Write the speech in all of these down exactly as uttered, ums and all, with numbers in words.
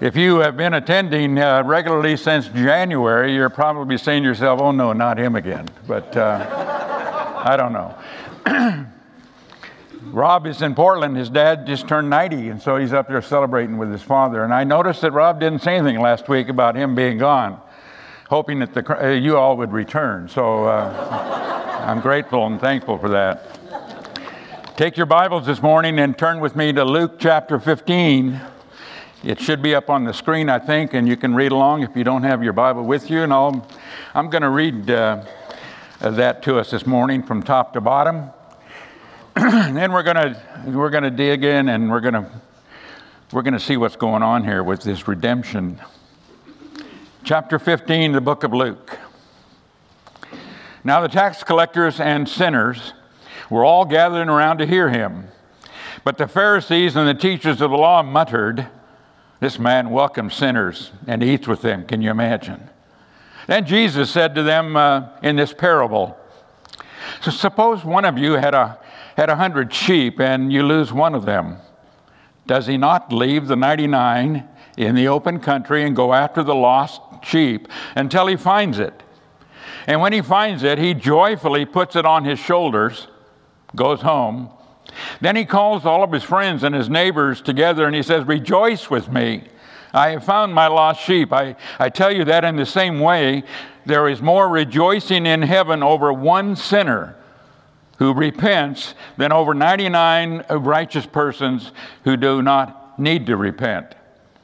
If you have been attending uh, regularly since January, you're probably saying to yourself, oh no, not him again. But uh, I don't know. Rob is in Portland. His dad just turned ninety, and so he's up there celebrating with his father. And I noticed that Rob didn't say anything last week about him being gone, hoping that the, uh, you all would return. So uh, I'm grateful and thankful for that. Take your Bibles this morning and turn with me to Luke chapter fifteen. It should be up on the screen, I think, and you can read along if you don't have your Bible with you. And I'll, I'm going to read uh, that to us this morning from top to bottom. And then we're going to we're going to dig in, and we're going to we're going to see what's going on here with this redemption. Chapter fifteen, the book of Luke. Now the tax collectors and sinners were all gathering around to hear him. But the Pharisees and the teachers of the law muttered, "This man welcomes sinners and eats with them." Can you imagine? Then Jesus said to them uh, in this parable, "So suppose one of you had a had a hundred sheep and you lose one of them. Does he not leave the ninety-nine in the open country and go after the lost sheep until he finds it? And when he finds it, he joyfully puts it on his shoulders, goes home. Then he calls all of his friends and his neighbors together and he says, 'Rejoice with me. I have found my lost sheep.' I, I tell you that in the same way, there is more rejoicing in heaven over one sinner who repents than over ninety-nine righteous persons who do not need to repent.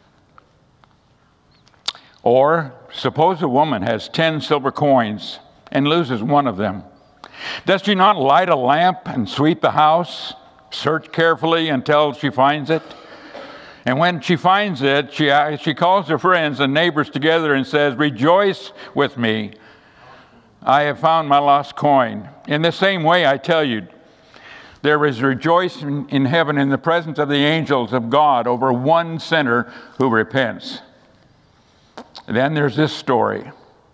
Or suppose a woman has ten silver coins and loses one of them. Does she not light a lamp and sweep the house, search carefully until she finds it? And when she finds it, she, she calls her friends and neighbors together and says, 'Rejoice with me. I have found my lost coin.' In the same way, I tell you, there is rejoicing in heaven in the presence of the angels of God over one sinner who repents." Then there's this story.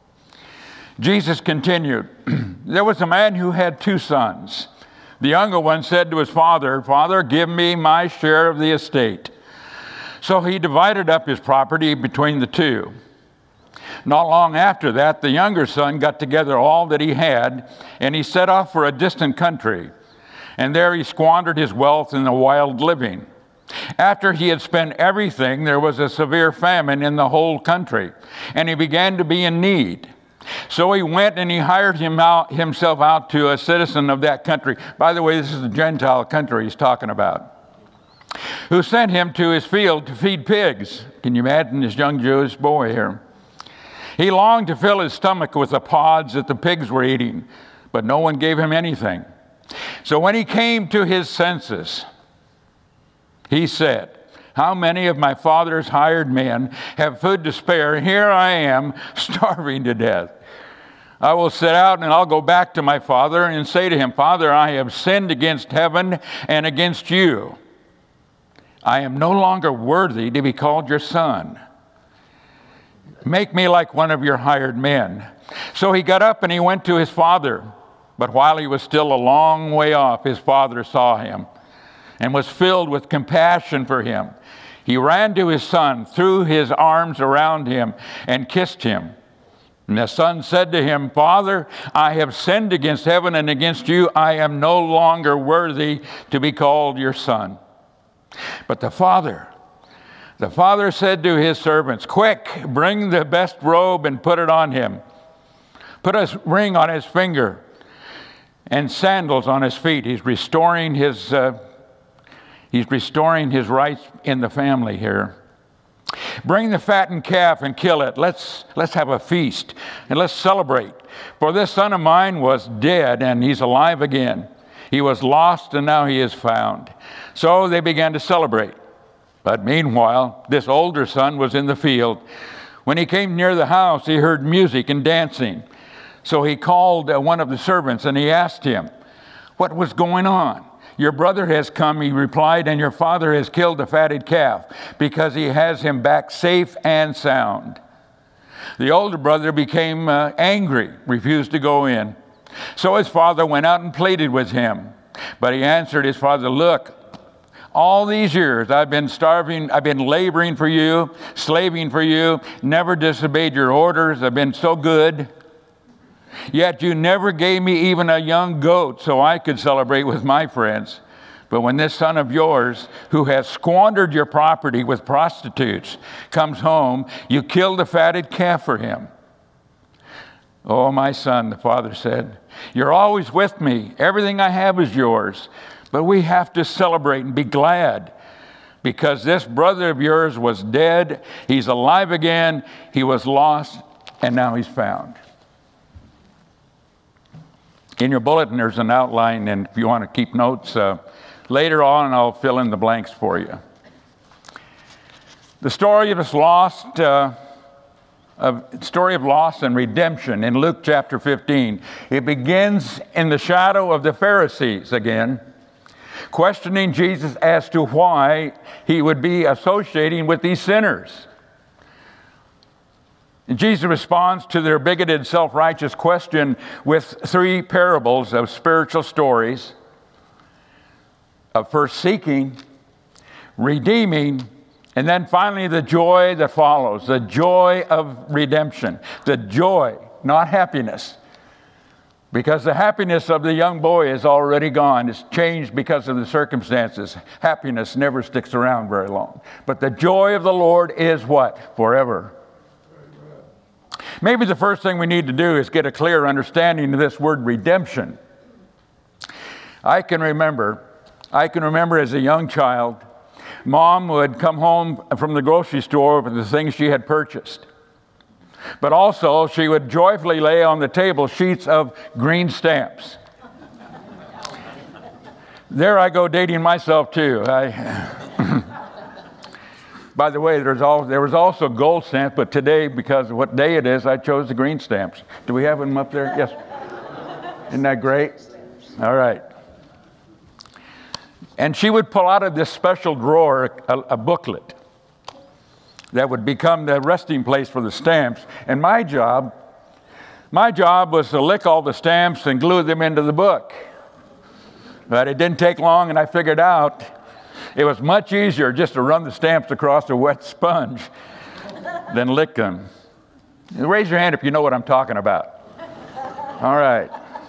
Jesus continued, "There was a man who had two sons. The younger one said to his father, 'Father, give me my share of the estate.' So he divided up his property between the two. Not long after that, the younger son got together all that he had, and he set off for a distant country. And there he squandered his wealth in the wild living. After he had spent everything, there was a severe famine in the whole country, and he began to be in need. So he went and he hired him out, himself out to a citizen of that country." By the way, this is the Gentile country he's talking about. "Who sent him to his field to feed pigs." Can you imagine this young Jewish boy here? "He longed to fill his stomach with the pods that the pigs were eating, but no one gave him anything. So when he came to his senses, he said, 'How many of my father's hired men have food to spare? Here I am, starving to death. I will sit out and I'll go back to my father and say to him, Father, I have sinned against heaven and against you. I am no longer worthy to be called your son. Make me like one of your hired men.' So he got up and he went to his father. But while he was still a long way off, his father saw him and was filled with compassion for him. He ran to his son, threw his arms around him, and kissed him. And the son said to him, 'Father, I have sinned against heaven and against you. I am no longer worthy to be called your son.' But the father, the father said to his servants, 'Quick, bring the best robe and put it on him. Put a ring on his finger and sandals on his feet.'" He's restoring his uh, he's restoring his rights in the family here. "Bring the fattened calf and kill it. Let's let's have a feast and let's celebrate. For this son of mine was dead and he's alive again. He was lost and now he is found." So they began to celebrate. But meanwhile, this older son was in the field. When he came near the house, he heard music and dancing. So he called uh, one of the servants and he asked him what was going on. "Your brother has come," he replied, "and your father has killed the fatted calf because he has him back safe and sound." The older brother became uh, angry, refused to go in. So his father went out and pleaded with him. But he answered his father, "Look, All these years I've been starving, I've been laboring for you, slaving for you, never disobeyed your orders. I've been so good. Yet you never gave me even a young goat so I could celebrate with my friends. But when this son of yours, who has squandered your property with prostitutes, comes home, you kill the fatted calf for him." "Oh, my son," the father said, "you're always with me. Everything I have is yours. But we have to celebrate and be glad, because this brother of yours was dead. He's alive again. He was lost, and now he's found." In your bulletin, there's an outline, and if you want to keep notes, uh, later on I'll fill in the blanks for you. The story of this lost, uh, of story of loss and redemption in Luke chapter fifteen. It begins in the shadow of the Pharisees again, questioning Jesus as to why he would be associating with these sinners. And Jesus responds to their bigoted, self-righteous question with three parables of spiritual stories of first seeking, redeeming, and then finally the joy that follows, the joy of redemption. The joy, not happiness. Because the happiness of the young boy is already gone. It's changed because of the circumstances. Happiness never sticks around very long. But the joy of the Lord is what? Forever. Maybe the first thing we need to do is get a clear understanding of this word redemption. I can remember, I can remember as a young child, Mom would come home from the grocery store with the things she had purchased. But also, she would joyfully lay on the table sheets of green stamps. There I go dating myself too. I By the way, there's all, there was also gold stamps, but today, because of what day it is, I chose the green stamps. Do we have them up there? Yes. Isn't that great? All right. And she would pull out of this special drawer a, a booklet that would become the resting place for the stamps. And my job, my job was to lick all the stamps and glue them into the book. But it didn't take long, and I figured out it was much easier just to run the stamps across a wet sponge than lick them. Raise your hand if you know what I'm talking about. All right.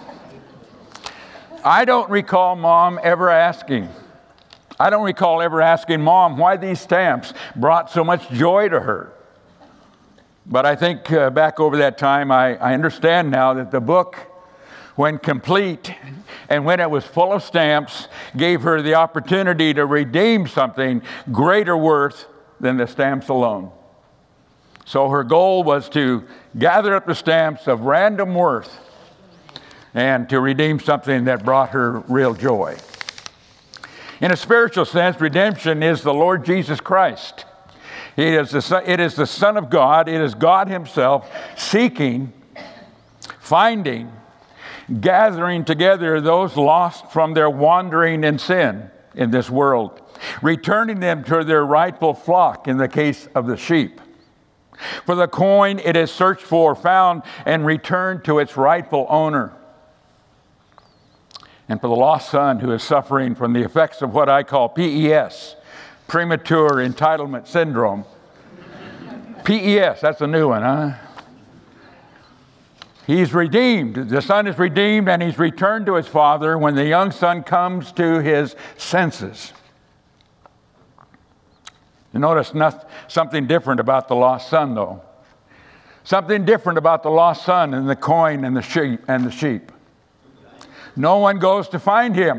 I don't recall Mom ever asking, I don't recall ever asking Mom why these stamps brought so much joy to her. But I think uh, back over that time, I, I understand now that the book, when complete and when it was full of stamps, gave her the opportunity to redeem something greater worth than the stamps alone. So her goal was to gather up the stamps of random worth and to redeem something that brought her real joy. In a spiritual sense, redemption is the Lord Jesus Christ. It is the Son, it is the Son of God. It is God Himself seeking, finding, gathering together those lost from their wandering in sin in this world, returning them to their rightful flock in the case of the sheep. For the coin it is searched for, found, and returned to its rightful owner. And for the lost son who is suffering from the effects of what I call P E S, premature entitlement syndrome. P E S, that's a new one, huh? He's redeemed. The son is redeemed, and he's returned to his father when the young son comes to his senses. You notice not, something different about the lost son, though. Something different about the lost son and the coin and the sheep and the sheep. No one goes to find him.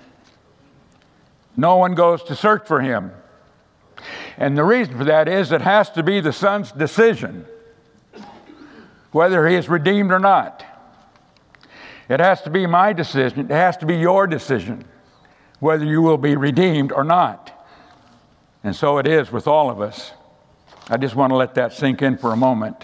No one goes to search for him. And the reason for that is it has to be the son's decision whether he is redeemed or not. It has to be my decision. It has to be your decision whether you will be redeemed or not. And so it is with all of us. I just want to let that sink in for a moment.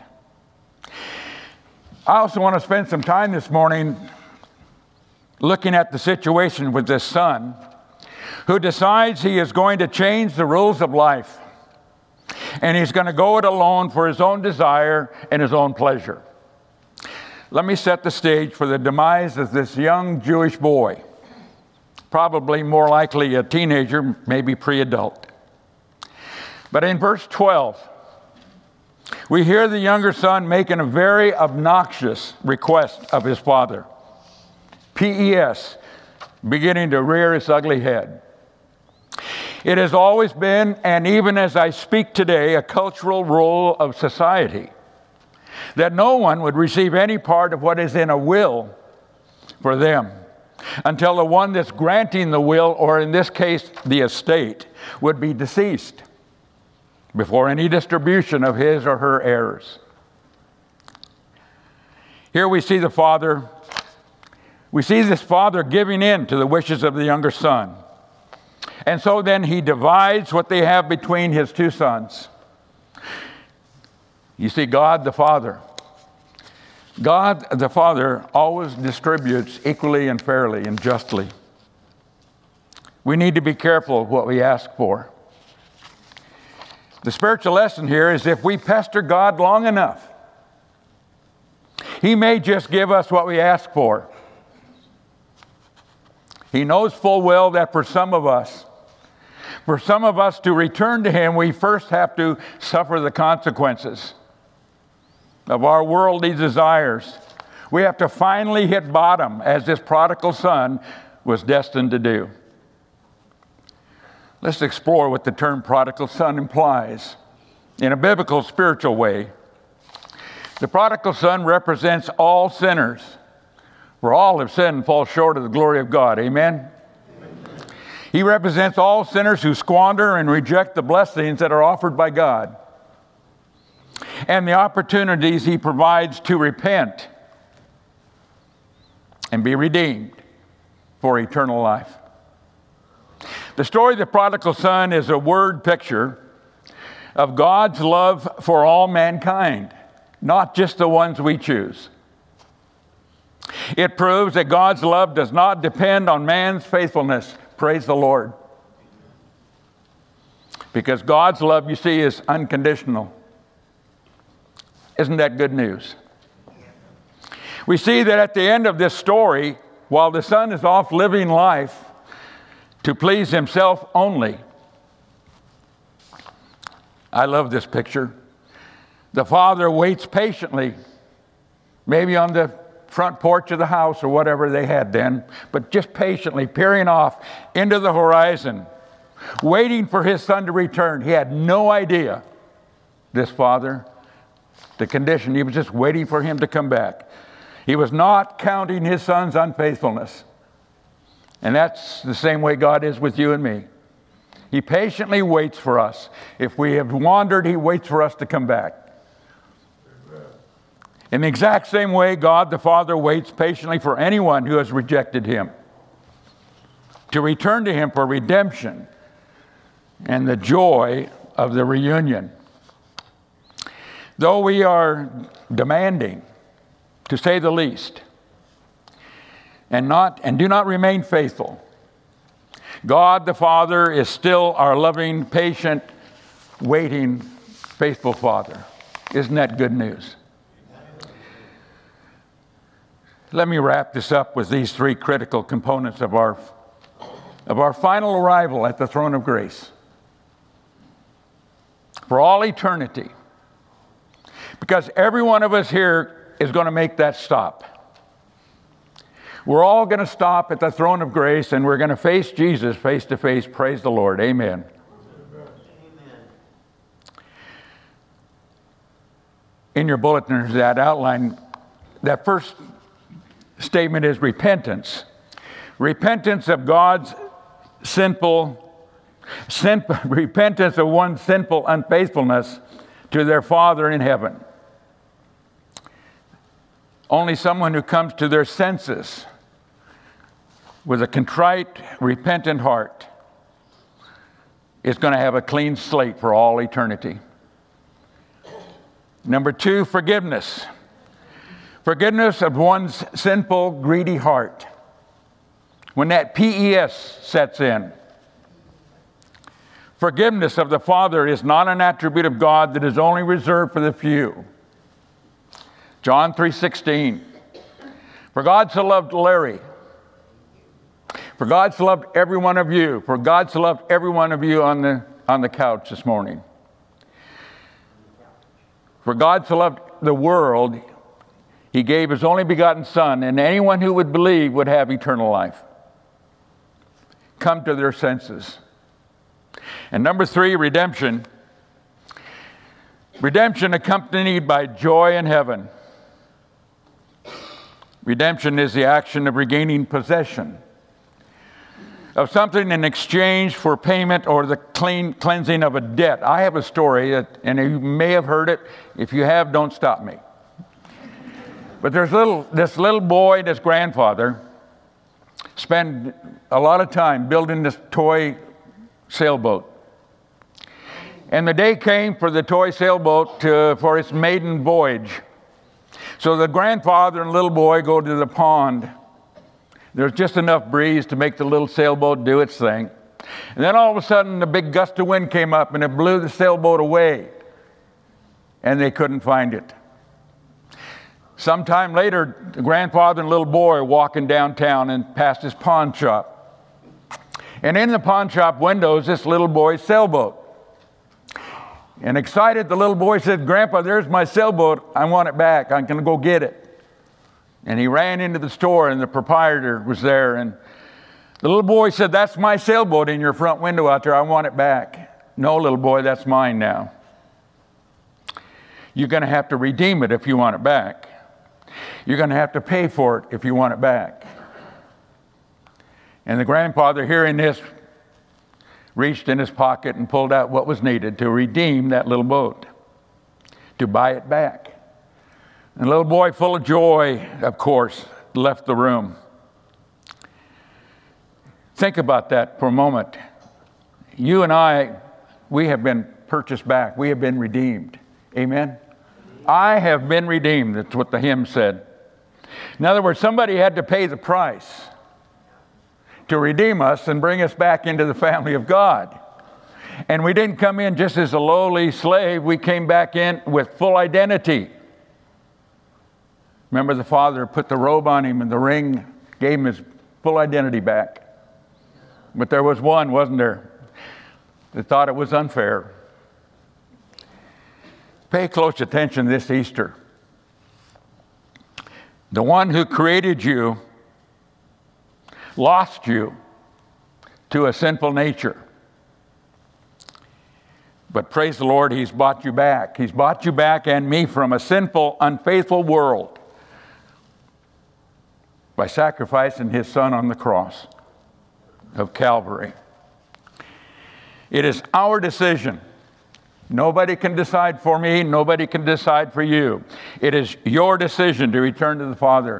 I also want to spend some time this morning looking at the situation with this son who decides he is going to change the rules of life. And he's going to go it alone for his own desire and his own pleasure. Let me set the stage for the demise of this young Jewish boy, probably more likely a teenager, maybe pre-adult. But in verse twelve, we hear the younger son making a very obnoxious request of his father. P E S, beginning to rear its ugly head. It has always been, and even as I speak today, a cultural rule of society that no one would receive any part of what is in a will for them until the one that's granting the will, or in this case, the estate, would be deceased before any distribution of his or her heirs. Here we see the father, we see this father giving in to the wishes of the younger son. And so then he divides what they have between his two sons. You see, God the Father. God the Father always distributes equally and fairly and justly. We need to be careful of what we ask for. The spiritual lesson here is if we pester God long enough, He may just give us what we ask for. He knows full well that for some of us, for some of us to return to Him, we first have to suffer the consequences of our worldly desires. We have to finally hit bottom, as this prodigal son was destined to do. Let's explore what the term prodigal son implies in a biblical, spiritual way. The prodigal son represents all sinners, for all have sinned and fall short of the glory of God. Amen? He represents all sinners who squander and reject the blessings that are offered by God and the opportunities He provides to repent and be redeemed for eternal life. The story of the prodigal son is a word picture of God's love for all mankind, not just the ones we choose. It proves that God's love does not depend on man's faithfulness. Praise the Lord. Because God's love, you see, is unconditional. Isn't that good news? We see that at the end of this story, while the son is off living life to please himself only, I love this picture. The father waits patiently, maybe on the front porch of the house or whatever they had then, but just patiently peering off into the horizon, waiting for his son to return. He had no idea, this father, the condition. He was just waiting for him to come back. He was not counting his son's unfaithfulness. And that's the same way God is with you and me. He patiently waits for us. If we have wandered, He waits for us to come back. In the exact same way, God the Father waits patiently for anyone who has rejected Him to return to Him for redemption and the joy of the reunion. Though we are demanding, to say the least, and not and do not remain faithful, God the Father is still our loving, patient, waiting, faithful Father. Isn't that good news? Let me wrap this up with these three critical components of our, of our final arrival at the throne of grace. For all eternity. Because every one of us here is going to make that stop. We're all going to stop at the throne of grace and we're going to face Jesus face to face. Praise the Lord. Amen. Amen. In your bulletin, that outline, that first statement is repentance. Repentance of God's sinful, sin, repentance of one's sinful unfaithfulness to their Father in heaven. Only someone who comes to their senses with a contrite, repentant heart is going to have a clean slate for all eternity. Number two, forgiveness. Forgiveness of one's sinful, greedy heart. When that P E S sets in. Forgiveness of the Father is not an attribute of God that is only reserved for the few. John three sixteen. For God so loved Larry. For God's loved every one of you. For God's loved every one of you on the, on the couch this morning. For God so loved the world, he gave his only begotten Son, and anyone who would believe would have eternal life. Come to their senses. And number three, redemption. Redemption accompanied by joy in heaven. Redemption is the action of regaining possession of something in exchange for payment or the clean cleansing of a debt. I have a story, that, and you may have heard it. If you have, don't stop me. But there's little, this little boy, this grandfather, spent a lot of time building this toy sailboat. And the day came for the toy sailboat to, for its maiden voyage. So the grandfather and little boy go to the pond. There's just enough breeze to make the little sailboat do its thing. And then all of a sudden, a big gust of wind came up and it blew the sailboat away. And they couldn't find it. Sometime later, the grandfather and little boy are walking downtown and past his pawn shop. And in the pawn shop windows, this little boy's sailboat. And excited, the little boy said, "Grandpa, there's my sailboat. I want it back. I'm going to go get it." And he ran into the store, and the proprietor was there. And the little boy said, "That's my sailboat in your front window out there. I want it back." "No, little boy, that's mine now. You're going to have to redeem it if you want it back. You're going to have to pay for it if you want it back." And the grandfather, hearing this, reached in his pocket and pulled out what was needed to redeem that little boat, to buy it back. And the little boy, full of joy, of course, left the room. Think about that for a moment. You and I, we have been purchased back. We have been redeemed. Amen? I have been redeemed. That's what the hymn said. In other words, somebody had to pay the price to redeem us and bring us back into the family of God. And we didn't come in just as a lowly slave. We came back in with full identity. Remember, the father put the robe on him and the ring, gave him his full identity back. But there was one, wasn't there, that thought it was unfair. Pay close attention this Easter. The one who created you lost you to a sinful nature. But praise the Lord, he's bought you back. He's bought you back and me from a sinful, unfaithful world by sacrificing his son on the cross of Calvary. It is our decision. Nobody can decide for me. Nobody can decide for you. It is your decision to return to the Father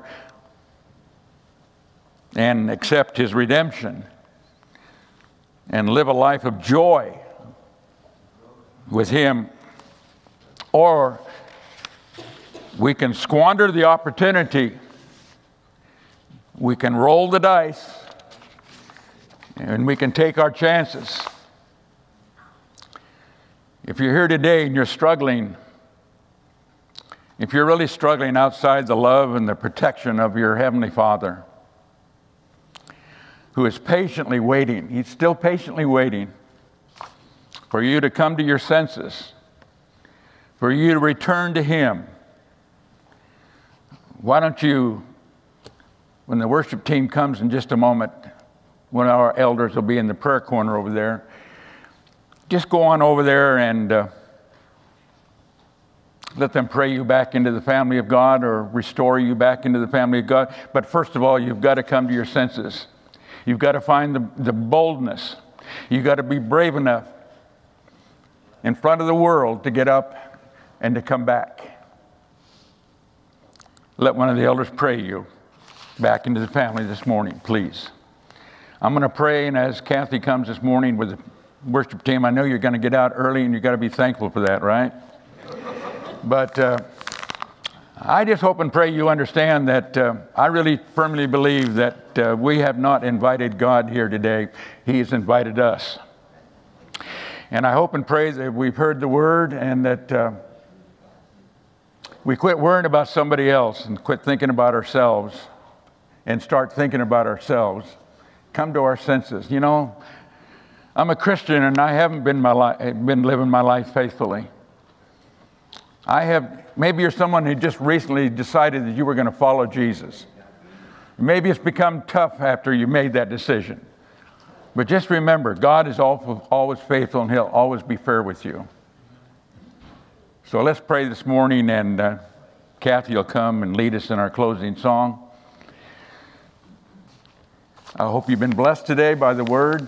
and accept his redemption and live a life of joy with him. Or we can squander the opportunity. We can roll the dice and we can take our chances. If you're here today and you're struggling, if you're really struggling outside the love and the protection of your Heavenly Father, who is patiently waiting, he's still patiently waiting for you to come to your senses, for you to return to him. Why don't you, when the worship team comes in just a moment, one of our elders will be in the prayer corner over there, just go on over there and uh, let them pray you back into the family of God or restore you back into the family of God. But first of all, you've got to come to your senses. You've got to find the, the boldness. You've got to be brave enough in front of the world to get up and to come back. Let one of the elders pray you back into the family this morning, please. I'm going to pray, and as Kathy comes this morning with the worship team, I know you're going to get out early, and you've got to be thankful for that, right? But uh, I just hope and pray you understand that uh, I really firmly believe that uh, we have not invited God here today. He has invited us. And I hope and pray that we've heard the word and that uh, we quit worrying about somebody else and quit thinking about ourselves and start thinking about ourselves come to our senses. You know, I'm a Christian and I haven't been, my li- been living my life faithfully. I have, maybe you're someone who just recently decided that you were going to follow Jesus. Maybe it's become tough after you made that decision. But just remember, God is always faithful and He'll always be fair with you. So let's pray this morning, and uh, Kathy will come and lead us in our closing song. I hope you've been blessed today by the Word.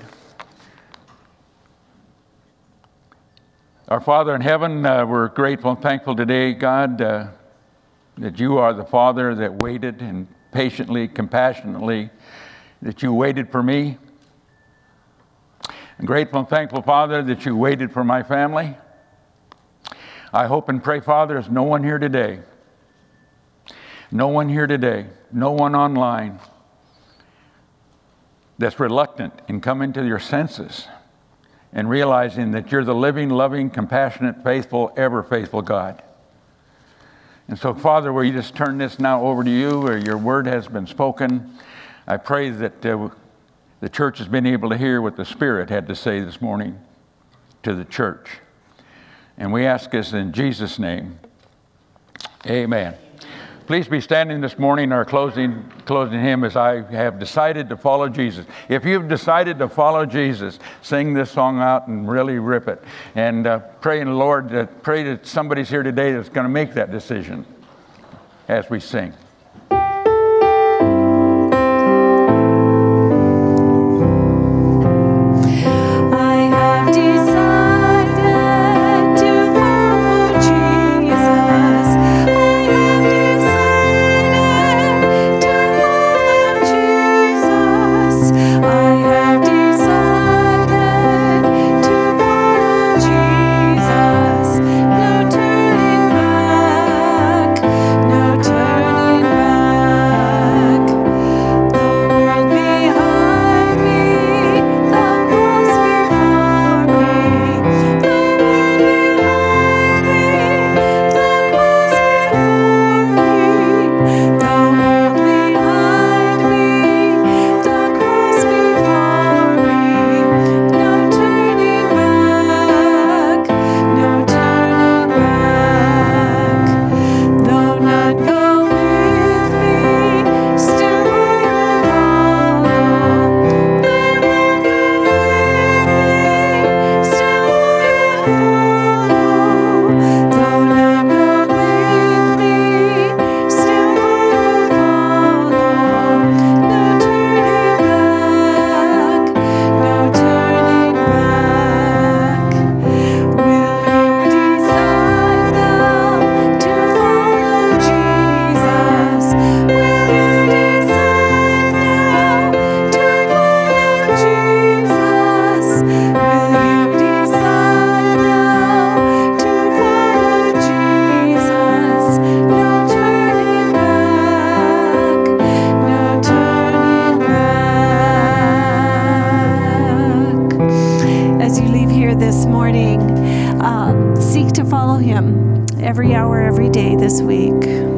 Our Father in heaven, uh, we're grateful and thankful today, God, uh, that you are the Father that waited and patiently, compassionately, that you waited for me. I'm grateful and thankful, Father, that you waited for my family. I hope and pray, Father, there's no one here today, no one here today, no one online that's reluctant in coming to your senses and realizing that you're the living, loving, compassionate, faithful, ever faithful God. And so, Father, will you just turn this now over to you, where your word has been spoken. I pray that uh, the church has been able to hear what the Spirit had to say this morning to the church. And we ask this in Jesus' name. Amen. Please be standing this morning, our closing, closing hymn, as I have decided to follow Jesus. If you've decided to follow Jesus, sing this song out and really rip it. And uh, pray in the Lord, uh, pray that somebody's here today that's going to make that decision as we sing. Every hour, every day this week.